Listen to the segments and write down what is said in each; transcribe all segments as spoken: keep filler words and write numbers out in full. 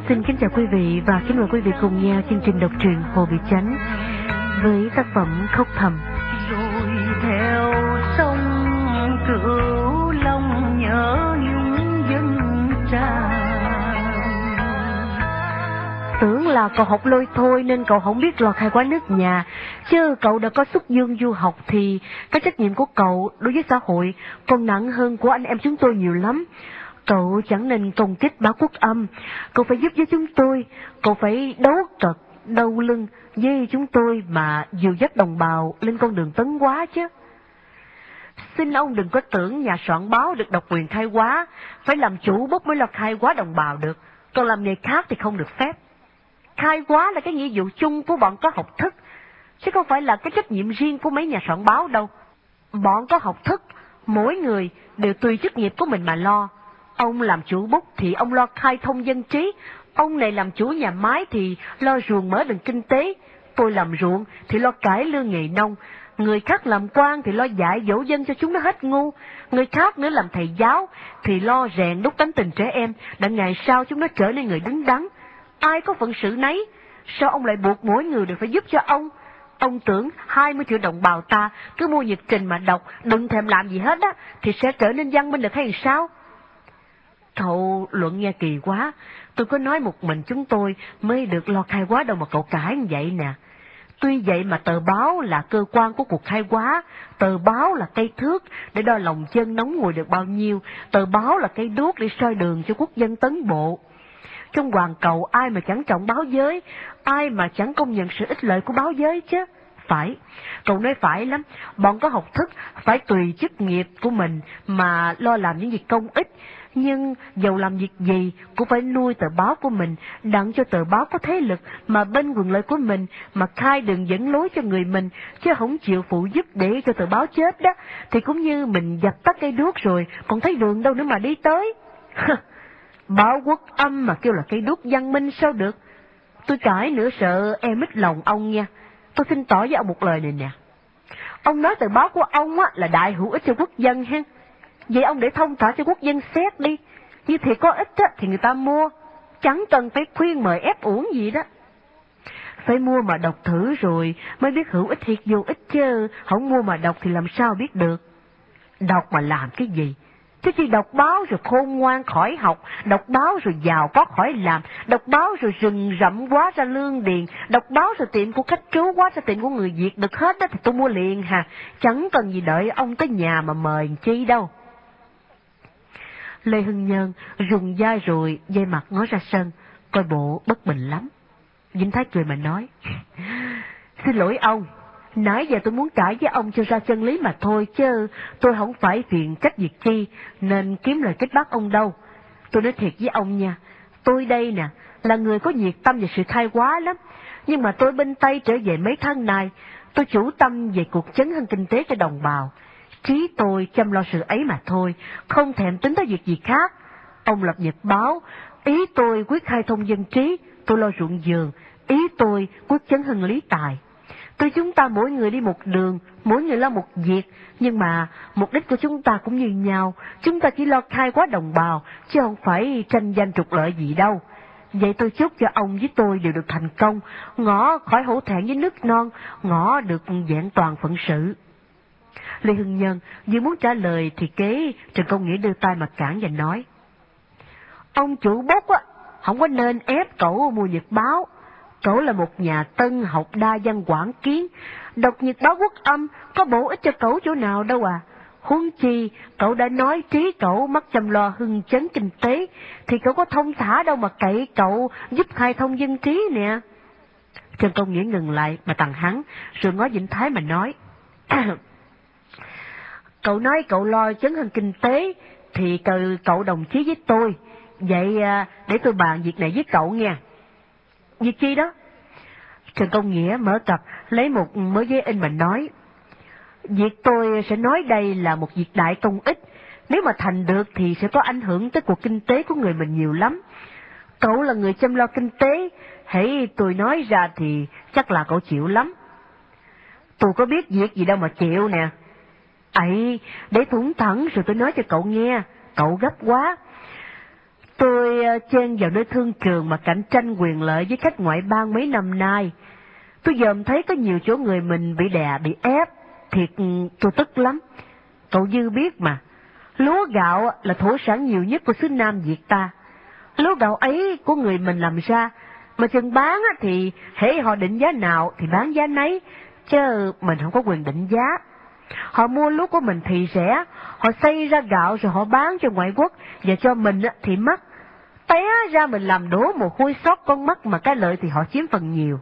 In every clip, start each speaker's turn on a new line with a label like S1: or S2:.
S1: Xin kính chào quý vị và kính mời quý vị cùng nghe chương trình đọc truyện Hồ Bị Chánh với tác phẩm Khóc Thầm.
S2: Rồi theo sông Cửu Long nhớ nhung dân tràn.
S1: Tưởng là cậu học lôi thôi nên cậu không biết lo khai quá nước nhà, chứ cậu đã có xuất dương du học thì cái trách nhiệm của cậu đối với xã hội còn nặng hơn của anh em chúng tôi nhiều lắm. Cậu chẳng nên công kích báo Quốc Âm, cậu phải giúp với chúng tôi, cậu phải đấu cật, đau lưng với chúng tôi mà dìu dắt đồng bào lên con đường tấn hóa chứ. Xin ông đừng có tưởng nhà soạn báo được độc quyền khai hóa, phải làm chủ bút mới là khai hóa đồng bào được, còn làm nghề khác thì không được phép. Khai hóa là cái nghĩa vụ chung của bọn có học thức, chứ không phải là cái trách nhiệm riêng của mấy nhà soạn báo đâu. Bọn có học thức, mỗi người đều tùy chức nghiệp của mình mà lo. Ông làm chủ bút thì ông lo khai thông dân trí, ông này làm chủ nhà máy thì lo ruộng mở đường kinh tế, tôi làm ruộng thì lo cải lương nghề nông, người khác làm quan thì lo dạy dỗ dân cho chúng nó hết ngu, người khác nữa làm thầy giáo thì lo rèn đúc tánh tình trẻ em, để ngày sau chúng nó trở nên người đứng đắn. Ai có phận sự nấy, sao ông lại buộc mỗi người đều phải giúp cho ông? Ông tưởng hai mươi triệu đồng bào ta cứ mua nhật trình mà đọc, đừng thèm làm gì hết á, thì sẽ trở nên văn minh được hay sao? Cậu luận nghe kỳ quá, tôi có nói một mình chúng tôi mới được lo khai hóa đâu mà cậu cãi như vậy nè. Tuy vậy mà tờ báo là cơ quan của cuộc khai hóa, tờ báo là cây thước để đo lòng chân nóng ngồi được bao nhiêu, tờ báo là cây đuốc để soi đường cho quốc dân tấn bộ. Trong hoàn cầu ai mà chẳng trọng báo giới, ai mà chẳng công nhận sự ích lợi của báo giới chứ. Phải, cậu nói phải lắm, bọn có học thức phải tùy chức nghiệp của mình mà lo làm những việc công ích, nhưng dầu làm việc gì cũng phải nuôi tờ báo của mình, đặng cho tờ báo có thế lực mà bên quyền lợi của mình mà khai đường dẫn lối cho người mình, chứ không chịu phụ giúp để cho tờ báo chết đó, thì cũng như mình dập tắt cây đuốc rồi, còn thấy đường đâu nữa mà đi tới. Báo Quốc Âm mà kêu là cây đuốc văn minh sao được? Tôi cãi nữa sợ em mít lòng ông nha. Tôi xin tỏ với ông một lời này nè. Ông nói tờ báo của ông á là đại hữu ích cho quốc dân ha. Vậy ông để thông thả cho quốc dân xét đi. Như thì có ích á thì người ta mua, chẳng cần phải khuyên mời ép uổng gì đó. Phải mua mà đọc thử rồi mới biết hữu ích thiệt vô ích chứ, không mua mà đọc thì làm sao biết được. Đọc mà làm cái gì? Chứ chỉ đọc báo rồi khôn ngoan khỏi học, đọc báo rồi giàu có khỏi làm, đọc báo rồi rừng rậm quá ra lương điền, đọc báo rồi tiệm của khách trú quá ra tiệm của người Việt được hết đó thì tôi mua liền hà, chẳng cần gì đợi ông tới nhà mà mời chi đâu. Lê Hưng Nhân rùng vai rồi dây mặt ngó ra sân, coi bộ bất bình lắm. Vĩnh Thái cười mà nói, xin lỗi ông, nãy giờ tôi muốn cãi với ông cho ra chân lý mà thôi, chứ tôi không phải phiền trách việc chi nên kiếm lời kết bác ông đâu. Tôi nói thiệt với ông nha, tôi đây nè là người có nhiệt tâm về sự khai hóa lắm, nhưng mà tôi bên Tây trở về mấy tháng nay, tôi chủ tâm về cuộc chấn hưng kinh tế cho đồng bào. Trí tôi chăm lo sự ấy mà thôi, không thèm tính tới việc gì khác. Ông lập nhật báo, ý tôi quyết khai thông dân trí, tôi lo ruộng vườn, ý tôi quyết chấn hưng lý tài. Tuy chúng ta mỗi người đi một đường, mỗi người lo một việc, nhưng mà mục đích của chúng ta cũng như nhau, chúng ta chỉ lo khai hóa đồng bào, chứ không phải tranh danh trục lợi gì đâu. Vậy tôi chúc cho ông với tôi đều được thành công, ngõ khỏi hổ thẹn với nước non, ngõ được vẹn toàn phận sự. Lê Hưng Nhân vừa muốn trả lời thì kế Trần Công Nghĩa đưa tay mà cản và nói, ông chủ bốc á, không có nên ép cậu mua nhật báo. Cậu là một nhà tân học đa văn quảng kiến, đọc nhật báo Quốc Âm có bổ ích cho cậu chỗ nào đâu à. Huống chi cậu đã nói trí cậu mắc chăm lo hưng chấn kinh tế, thì cậu có thông thả đâu mà cậy cậu giúp khai thông dân trí nè. Trần Công Nghĩa ngừng lại mà tằng hắn, rồi ngó Vĩnh Thái mà nói, cậu nói cậu lo chấn hưng kinh tế thì cậu, cậu đồng chí với tôi, vậy để tôi bàn việc này với cậu nha. Việc chi đó? Trần Công Nghĩa mở cặp lấy một mớ giấy in mà nói, việc tôi sẽ nói đây là một việc đại công ích, nếu mà thành được thì sẽ có ảnh hưởng tới cuộc kinh tế của người mình nhiều lắm. Cậu là người chăm lo kinh tế, hãy tôi nói ra thì chắc là cậu chịu lắm. Tôi có biết việc gì đâu mà chịu nè. Ấy, để thủng thẳng rồi tôi nói cho cậu nghe, cậu gấp quá. Tôi chen vào nơi thương trường mà cạnh tranh quyền lợi với khách ngoại bang mấy năm nay. Tôi dòm thấy có nhiều chỗ người mình bị đè, bị ép. Thiệt tôi tức lắm. Cậu Dư biết mà, lúa gạo là thổ sản nhiều nhất của xứ Nam Việt ta. Lúa gạo ấy của người mình làm ra, mà chừng bán thì hễ họ định giá nào thì bán giá nấy, chứ mình không có quyền định giá. Họ mua lúa của mình thì rẻ, họ xây ra gạo rồi họ bán cho ngoại quốc, và cho mình thì mắc. Té ra mình làm đổ mồ hôi xót con mắt mà cái lợi thì họ chiếm phần nhiều.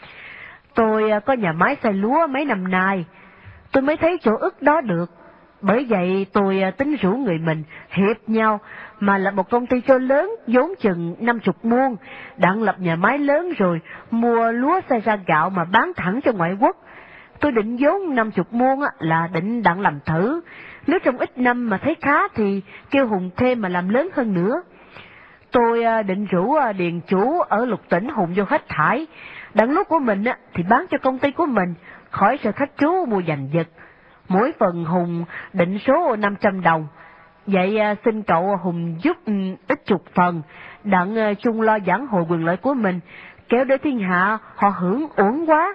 S1: Tôi có nhà máy xay lúa mấy năm nay, tôi mới thấy chỗ ức đó được. Bởi vậy tôi tính rủ người mình hiệp nhau mà lập một công ty cho lớn, vốn chừng năm chục muôn, đặng lập nhà máy lớn rồi mua lúa xay ra gạo mà bán thẳng cho ngoại quốc. Tôi định vốn năm chục muôn là định đặng làm thử, nếu trong ít năm mà thấy khá thì kêu Hùng thêm mà làm lớn hơn nữa. Tôi định rủ điền chủ ở Lục Tỉnh Hùng vô hết thải, đặng lúa của mình thì bán cho công ty của mình, khỏi sợ khách trú mua giành giật. Mỗi phần Hùng định số năm trăm đồng. Vậy xin cậu Hùng giúp ít chục phần, đặng chung lo giảng hồi quyền lợi của mình, kéo để thiên hạ họ hưởng uổng quá.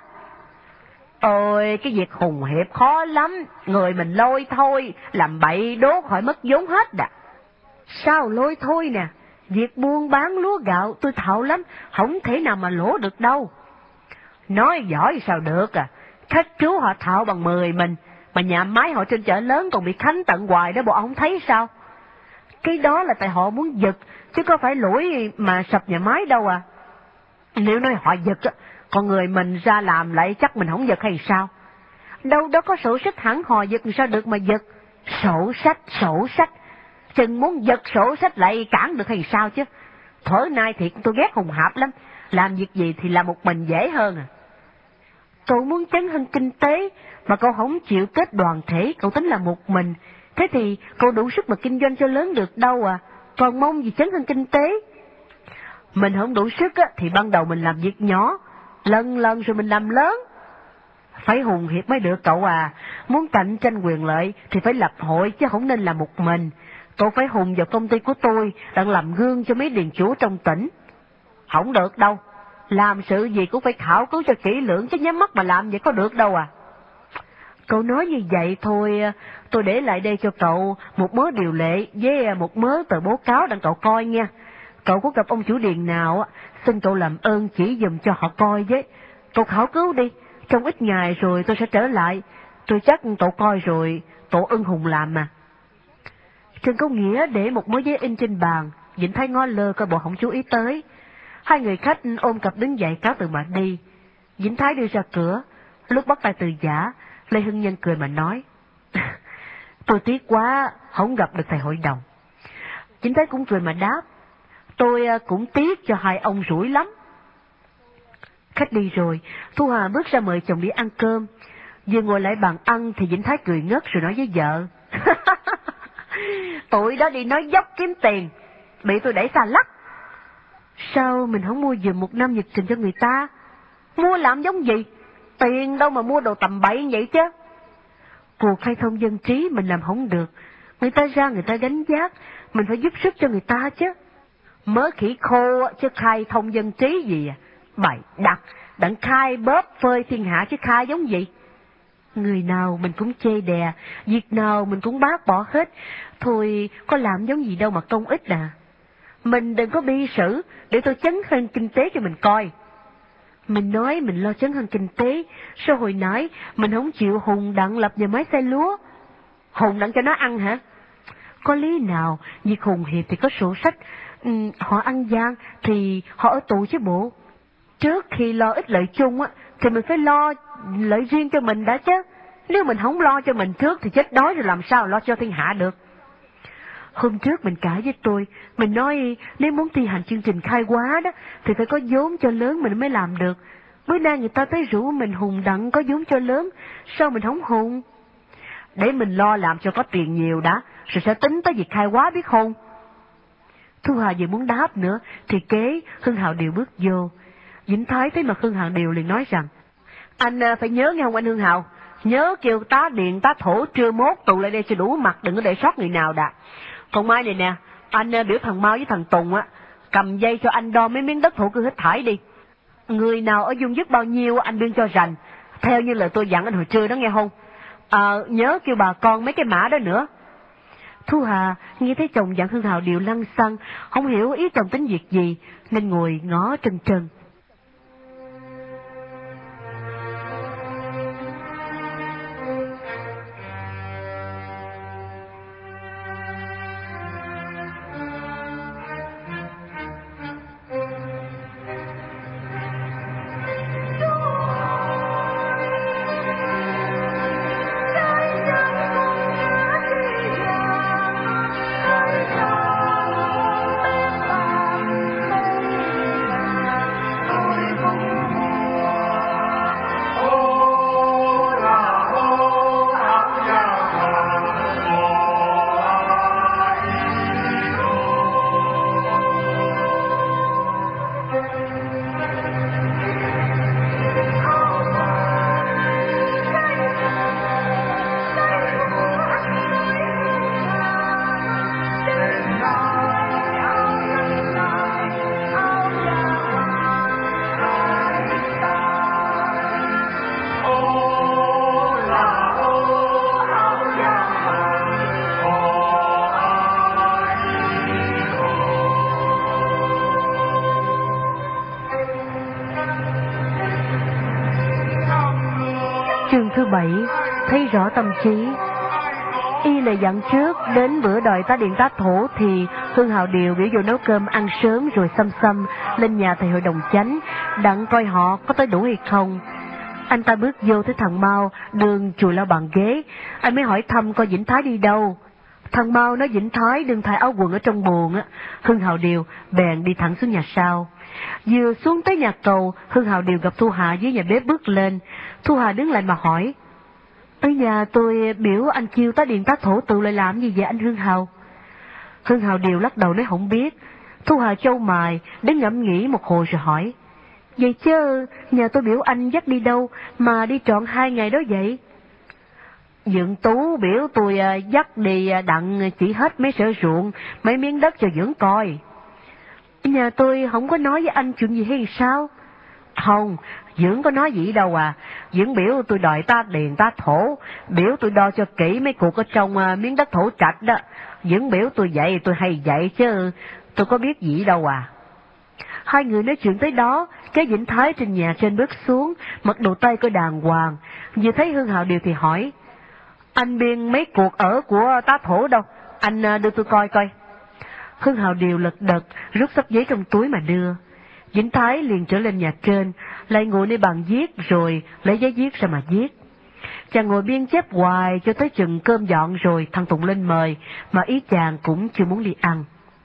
S1: Ôi, cái việc hùng hiệp khó lắm, người mình lôi thôi, làm bậy đố khỏi mất vốn hết à. Sao lôi thôi nè, việc buôn bán lúa gạo tôi thạo lắm, không thể nào mà lỗ được đâu. Nói giỏi sao được à, khách trú họ thạo bằng mười mình, mà nhà máy họ trên chợ lớn còn bị khánh tận hoài đó, bộ ông thấy sao? Cái đó là tại họ muốn giật, chứ có phải lỗi mà sập nhà máy đâu à. Nếu nói họ giật á, con người mình ra làm lại chắc mình không giật hay sao? Đâu đó có sổ sách hẳn hò giật sao được mà giật. Sổ sách, sổ sách, chừng muốn giật sổ sách lại cản được hay sao chứ? Thở nay thiệt tôi ghét hùng hạp lắm, làm việc gì thì làm một mình dễ hơn à. Cậu muốn chấn hưng kinh tế, mà cậu không chịu kết đoàn thể, cậu tính là một mình. Thế thì cậu đủ sức mà kinh doanh cho lớn được đâu à, còn mong gì chấn hưng kinh tế. Mình không đủ sức á, thì ban đầu mình làm việc nhỏ, lần lần rồi mình làm lớn. Phải hùng hiệp mới được cậu à, muốn cạnh tranh quyền lợi thì phải lập hội chứ không nên làm một mình. Cậu phải hùng vào công ty của tôi, đang làm gương cho mấy điền chủ trong tỉnh. Không được đâu, làm sự gì cũng phải khảo cứu cho kỹ lưỡng, chứ nhắm mắt mà làm vậy có được đâu à. Cậu nói như vậy thôi, tôi để lại đây cho cậu một mớ điều lệ với một mớ tờ báo cáo đặng cậu coi nha. Cậu có gặp ông chủ điền nào, xin cậu làm ơn chỉ dùm cho họ coi với. Cậu khảo cứu đi, trong ít ngày rồi tôi sẽ trở lại. Tôi chắc cậu coi rồi, cậu ưng hùng làm mà. Trần Công Nghĩa để một mớ giấy in trên bàn, Vĩnh Thái ngó lơ coi bộ không chú ý tới. Hai người khách ôm cặp đứng dậy cáo từ mà đi. Vĩnh Thái đưa ra cửa, lúc bắt tay Từ Giả, Lê Hưng Nhân cười mà nói: tôi tiếc quá, không gặp được thầy hội đồng. Vĩnh Thái cũng cười mà đáp: tôi cũng tiếc cho hai ông rủi lắm. Khách đi rồi, Thu Hà bước ra mời chồng đi ăn cơm. Vừa ngồi lại bàn ăn thì Vĩnh Thái cười ngất rồi nói với vợ: tụi đó đi nói dốc kiếm tiền, bị tôi đẩy xa lắc. Sao mình không mua giùm một năm nhật trình cho người ta? Mua làm giống gì? Tiền đâu mà mua đồ tầm bậy vậy chứ. Cuộc khai thông dân trí mình làm không được, người ta ra người ta gánh vác, mình phải giúp sức cho người ta chứ. Mớ khỉ khô chứ khai thông dân trí gì à? Bày đặt, đặng khai bóp phơi thiên hạ chứ khai giống gì? Người nào mình cũng chê đè, việc nào mình cũng bác bỏ hết. Thôi có làm giống gì đâu mà công ích à. Mình đừng có bi sử để tôi chấn hưng kinh tế cho mình coi. Mình nói mình lo chấn hưng kinh tế, sao hồi nãy mình không chịu hùng đặng lập nhà máy xay lúa? Hùng đặng cho nó ăn hả? Có lý nào việc hùng hiệp thì có sổ sách, ừ, họ ăn gian thì họ ở tù chứ bộ. Trước khi lo ích lợi chung á thì mình phải lo lợi riêng cho mình đã chứ. Nếu mình không lo cho mình trước thì chết đói rồi làm sao lo cho thiên hạ được. Hôm trước mình cãi với tôi, mình nói nếu muốn thi hành chương trình khai hóa đó thì phải có vốn cho lớn mình mới làm được. Bữa nay người ta tới rủ mình hùng đặng có vốn cho lớn, sao mình không hùng? Để mình lo làm cho có tiền nhiều đã, rồi sẽ tính tới việc khai hóa biết không? Thu Hà vừa muốn đáp nữa thì kế Hưng Hạo Điều bước vô. Vĩnh Thái thấy mặt Hưng Hạo Điều liền nói rằng: anh phải nhớ nghe không anh Hưng Hạo, nhớ kêu tá điện tá thổ trưa mốt tụ lại đây cho đủ mặt, đừng có để sót người nào đã. Còn mai này nè, Anh biểu thằng Mau với thằng Tùng á cầm dây cho anh đo mấy miếng đất thổ cư hết thải đi. Người nào ở dung dứt bao nhiêu anh biên cho rành, theo như lời tôi dặn anh hồi trưa đó nghe không? À, nhớ kêu bà con mấy cái mã đó nữa. Thu Hà nghe thấy chồng dặn Hương Hào điều lăng xăng, không hiểu ý chồng tính việc gì, nên ngồi ngó trân trân. Chương thứ bảy, thấy rõ tâm trí. Y lời dặn trước, đến bữa đòi tá điện tá thổ thì Hương Hào Điều biểu vô nấu cơm ăn sớm rồi xăm xăm lên nhà thầy hội đồng chánh, đặng coi họ có tới đủ hay không. Anh ta bước vô thấy thằng Mau đường chùi lau bàn ghế, anh mới hỏi thăm coi Vĩnh Thái đi đâu. Thằng Mau nói Vĩnh Thái đừng thay áo quần ở trong buồng á. Hương Hào Điều bèn đi thẳng xuống nhà sau. Vừa xuống tới nhà cầu, Hương Hào Điều gặp Thu Hà dưới nhà bếp bước lên. Thu Hà đứng lại mà hỏi: ở nhà tôi biểu anh kêu tá điện tá thổ tự lại làm gì vậy anh Hương Hào? Hương Hào Điều lắc đầu nói không biết. Thu Hà chau mày đến ngẫm nghĩ một hồi rồi hỏi: vậy chứ nhà tôi biểu anh dắt đi đâu mà đi trọn hai ngày đó vậy? Dượng Tú biểu tôi dắt đi đặng chỉ hết mấy sở ruộng, mấy miếng đất cho Dưỡng coi. Nhà tôi không có nói với anh chuyện gì hay sao? Không, Dưỡng có nói gì đâu à. Dưỡng biểu tôi đòi tá điền tá thổ, biểu tôi đo cho kỹ mấy cuộc ở trong uh, miếng đất thổ trạch đó. Dưỡng biểu tôi vậy tôi hay vậy chứ tôi có biết gì đâu à. Hai người nói chuyện tới đó, cái Vĩnh Thái trên nhà trên bước xuống, mặc đồ tây coi đàng hoàng. Vừa thấy Hương Hào Điều thì hỏi: anh biên mấy cuộc ở của tá thổ đâu, anh uh, đưa tôi coi coi. Hương Hào Điều lật đật rút sắp giấy trong túi mà đưa. Vĩnh Thái liền trở lên nhà trên, lại ngồi nơi bàn viết rồi lấy giấy viết ra mà viết. Chàng ngồi biên chép hoài cho tới chừng cơm dọn rồi thằng Tùng lên mời, mà ý chàng cũng chưa muốn đi ăn.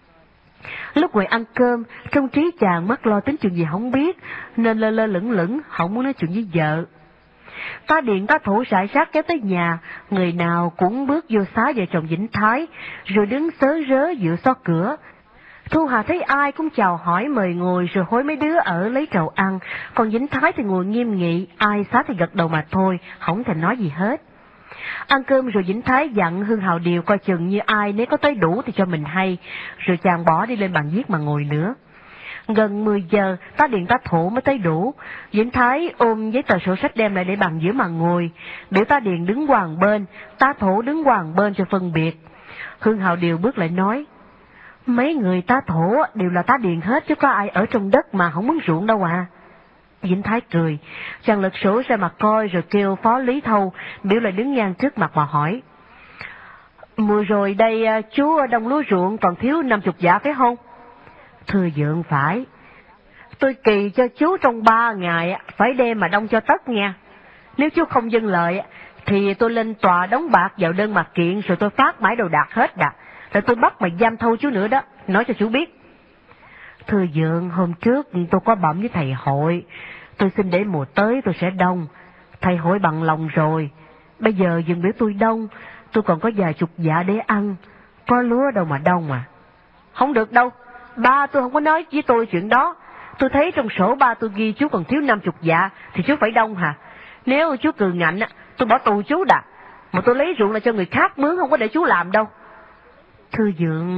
S1: Lúc ngồi ăn cơm, trong trí chàng mắc lo tính chuyện gì không biết, nên lơ lơ lửng lửng không muốn nói chuyện với vợ. Tá điện tá thổ rải rác kéo tới nhà, người nào cũng bước vô xá vợ chồng Vĩnh Thái, rồi đứng sớ rớ dựa xó cửa. Thu Hà thấy ai cũng chào hỏi mời ngồi rồi hối mấy đứa ở lấy trầu ăn, còn Vĩnh Thái thì ngồi nghiêm nghị, ai xá thì gật đầu mà thôi, không thèm nói gì hết. Ăn cơm rồi Vĩnh Thái dặn Hương Hào Điều coi chừng như ai nếu có tới đủ thì cho mình hay, rồi chàng bỏ đi lên bàn viết mà ngồi nữa. Gần mười giờ, tá điện tá thổ mới tới đủ. Vĩnh Thái ôm giấy tờ sổ sách đem lại để bàn giữa mà ngồi, biểu tá điện đứng qua một bên, tá thổ đứng qua một bên cho phân biệt. Hương Hào Điều bước lại nói: mấy người tá thổ đều là tá điện hết chứ có ai ở trong đất mà không muốn ruộng đâu à. Vĩnh Thái cười, chàng lật sổ ra mà coi rồi kêu phó Lý Thâu biểu lại đứng ngang trước mặt mà hỏi: mùa rồi đây chú đông lúa ruộng còn thiếu năm chục dạ phải không? Thưa Dượng phải. Tôi kỳ cho chú trong ba ngày phải đem mà đông cho tất nha. Nếu chú không dâng lời thì tôi lên tòa đóng bạc vào đơn mà kiện, rồi tôi phát mãi đồ đạc hết đà, rồi tôi bắt mà giam thâu chú nữa đó, nói cho chú biết. Thưa Dượng, hôm trước tôi có bẩm với thầy hội, tôi xin để mùa tới tôi sẽ đông. Thầy hội bằng lòng rồi. Bây giờ Dượng biểu tôi đông, tôi còn có vài chục dạ để ăn, có lúa đâu mà đông mà. Không được đâu, ba tôi không có nói với tôi chuyện đó. Tôi thấy trong sổ ba tôi ghi chú còn thiếu năm chục dạ thì chú phải đông hả? Nếu chú cừ ngạnh tôi bỏ tù chú đã, mà tôi lấy ruộng là cho người khác mướn, không có để chú làm đâu. Thưa Dượng,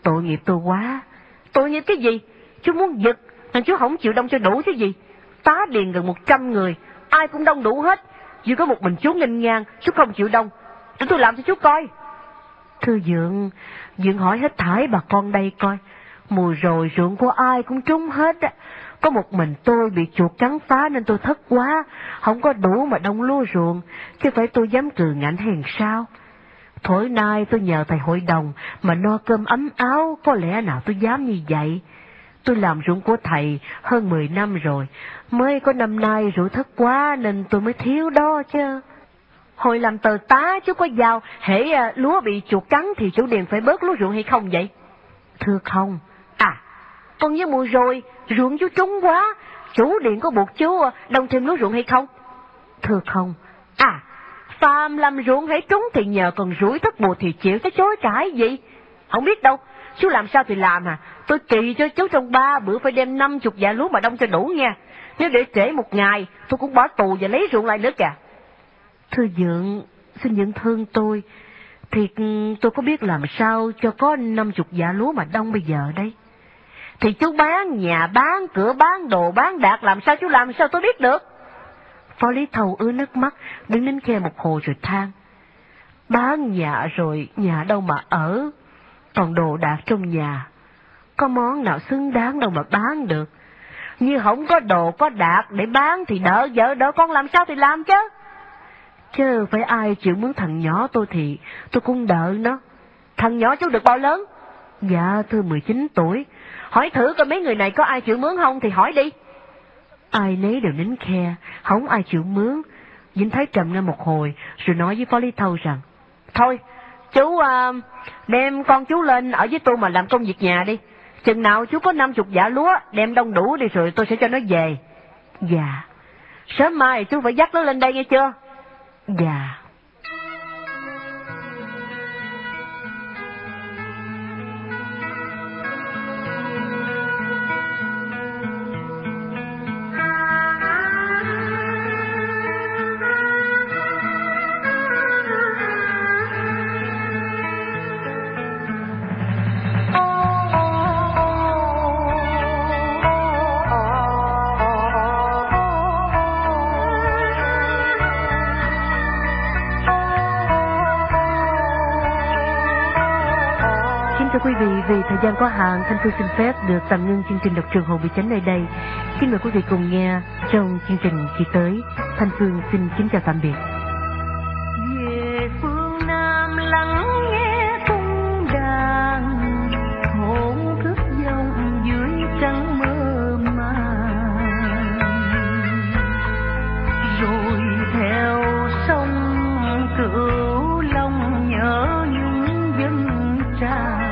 S1: tội nghiệp tôi quá. Tội nghiệp cái gì? Chú muốn giật, thằng chú không chịu đông cho đủ chứ gì. Tá điền gần một trăm người, ai cũng đông đủ hết. Chỉ có một mình chú nghênh ngang, chú không chịu đông. Để tôi làm cho chú coi. Thưa Dượng, Dượng hỏi hết thải bà con đây coi. Mùa rồi ruộng của ai cũng trúng hết á. Có một mình tôi bị chuột cắn phá nên tôi thất quá, không có đủ mà đông lúa ruộng, chứ phải tôi dám cừ ngạnh hèn sao. Thổi nay tôi nhờ thầy hội đồng mà no cơm ấm áo, có lẽ nào tôi dám như vậy. Tôi làm ruộng của thầy hơn mười năm rồi, mới có năm nay rủi thất quá nên tôi mới thiếu đó chứ. Hồi làm tờ tá chú có giao, hễ uh, lúa bị chuột cắn thì chủ điền phải bớt lúa ruộng hay không vậy? Thưa không. À, còn như mùa rồi, ruộng chú trúng quá, chủ điện có buộc chú uh, đông thêm lúa ruộng hay không? Thưa không. À, phàm làm ruộng hãy trúng thì nhờ, còn rủi thất mùa thì chịu, chứ chối cãi gì. Không biết đâu, chú làm sao thì làm à. Tôi kỳ cho chú trong ba bữa phải đem năm chục dạ lúa mà đông cho đủ nha. Nếu để trễ một ngày, tôi cũng bỏ tù và lấy ruộng lại nữa kìa. Thưa Dượng, xin Dượng thương tôi. Thiệt tôi có biết làm sao cho có năm chục dạ lúa mà đông bây giờ đây. Thì chú bán nhà, bán cửa, bán đồ, bán đạt, làm sao chú làm sao tôi biết được. Phó Lý Thầu ứa nước mắt, đứng đến khe một hồi rồi than. Bán nhà rồi, nhà đâu mà ở, còn đồ đạc trong nhà, có món nào xứng đáng đâu mà bán được. Như không có đồ có đạc để bán thì đỡ vợ đỡ con làm sao thì làm chứ. Chứ phải ai chịu mướn thằng nhỏ tôi thì tôi cũng đợi nó. Thằng nhỏ chú được bao lớn? Dạ thưa mười chín tuổi. Hỏi thử coi mấy người này có ai chịu mướn không thì hỏi đi. Ai nấy đều nín khe, không ai chịu mướn. Vĩnh Thái trầm ngâm một hồi rồi nói với Phó Lý Thâu rằng: Thôi, chú uh, đem con chú lên ở với tôi mà làm công việc nhà đi. Chừng nào chú có năm chục dạ lúa, đem đông đủ đi rồi tôi sẽ cho nó về. Dạ. Sớm mai chú phải dắt nó lên đây nghe chưa? Dạ. Thưa quý vị, vì thời gian có hạn, Thanh Phương xin phép được tạm ngưng chương trình đọc truyện Hồn Bị Chánh nơi đây. Xin mời quý vị cùng nghe trong chương trình kỳ tới. Thanh Phương xin kính chào tạm biệt.
S2: Về phương Nam lắng nghe cung đàn, hồn thức dòng dưới trăng mơ màng, rồi theo sông Cửu Long nhớ nhung dân trà.